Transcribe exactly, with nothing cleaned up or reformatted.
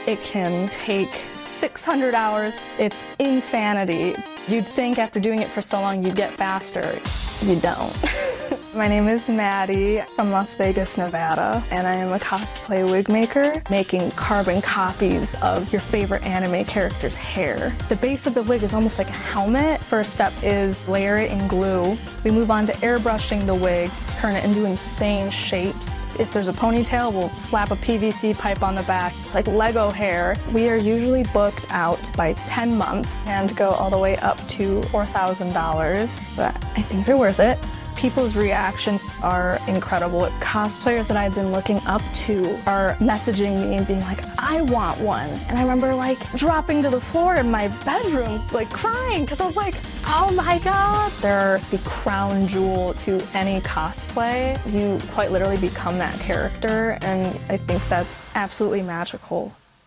It can take six hundred hours. It's insanity. You'd think after doing it for so long you'd get faster. You don't. My name is Maddie from Las Vegas, Nevada, and I am a cosplay wig maker, making carbon copies of your favorite anime character's hair. The base of the wig is almost like a helmet. First step is layer it in glue. We move on to airbrushing the wig, turn it into insane shapes. If there's a ponytail, we'll slap a P V C pipe on the back. It's like Lego hair. We are usually booked out by ten months and go all the way up to four thousand dollars, but I think they're worth it. People's reactions are incredible. Cosplayers that I've been looking up to are messaging me and being like, I want one. And I remember like dropping to the floor in my bedroom, like crying, because I was like, oh my God. They're the crown jewel to any cosplay. You quite literally become that character, and I think that's absolutely magical.